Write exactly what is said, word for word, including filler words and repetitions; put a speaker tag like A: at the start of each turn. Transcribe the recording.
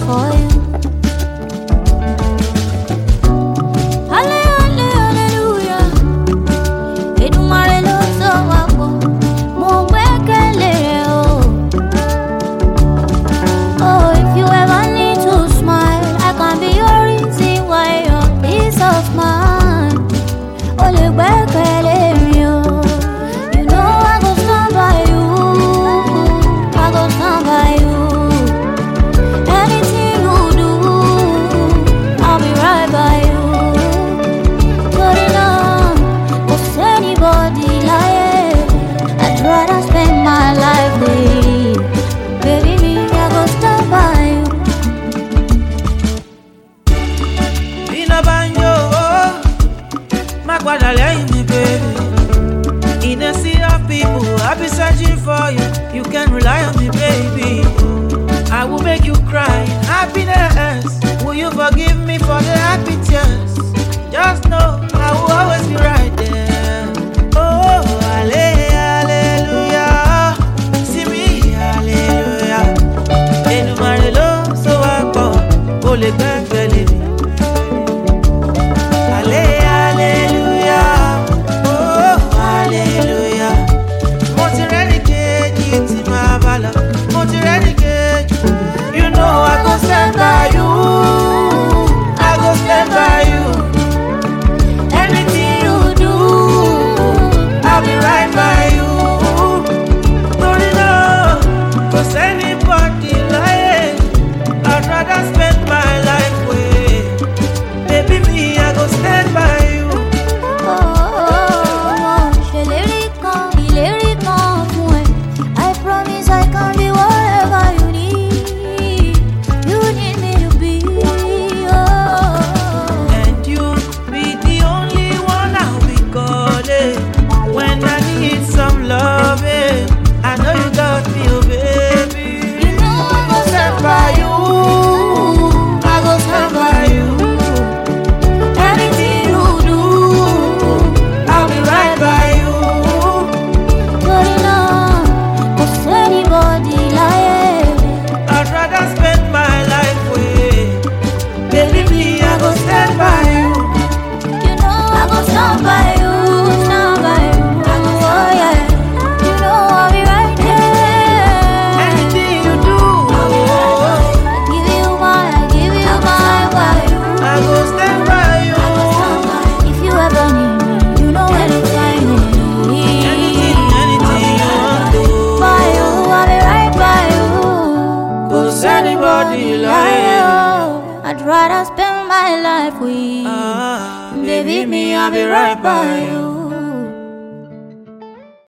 A: for you.
B: In a sea of people, I'll be searching for you. You can rely on me, baby. I will make you cry in happiness. Will you forgive me for the happy tears? Just know I will always be right there. Oh, hallelujah. See me, hallelujah. Enumare lo so akọ, o le gbẹ́kẹ̀lé mi.
A: Stand by you, I go stand by you. Anything you do, I'll be right by you.
B: Don't you know, 'cause anybody lying, I'd rather spend my life with. Baby, me, I go stand by you.
A: Oh, je l'érican, il érican, ouais. I promise I can be whatever you need.
B: I know you got me, oh baby.
A: You know I go stand by you, I go stand by you. Anything you do, I'll be right by you. But you know, 'cause anybody lying,
B: I'd rather spend my life with. Baby, me, I go stand by you.
A: You know I go stand by you.
B: Anybody lying,
A: I'd rather spend my life with.
B: ah,
A: Baby, me, I'll be right by you.